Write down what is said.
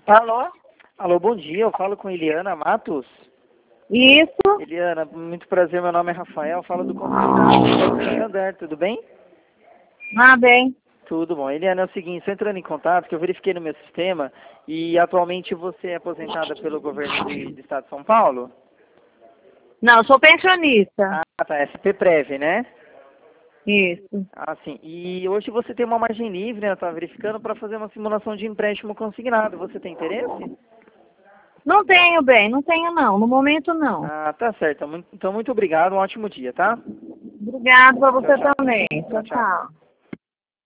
Alô? Alô, bom dia. Eu falo com Eliana Matos. Isso? Eliana, muito prazer. Meu nome é Rafael. Falo do Consulado do Santander. Tudo bem? Ah, bem. Tudo bom. Eliana, é o seguinte, estou entrando em contato, que eu verifiquei no meu sistema e atualmente você é aposentada pelo governo do Estado de São Paulo? Não, eu sou pensionista. Ah, tá. SP-Prev, né? Isso. Ah, sim. E hoje você tem uma margem livre, né? Tá verificando para fazer uma simulação de empréstimo consignado. Você tem interesse? Não tenho, bem, não tenho não. No momento não. Ah, tá certo. Então, muito obrigado. Um ótimo dia, tá? Obrigado pra Tchau, você tchau. também. Tchau, Tchau, tchau. tchau.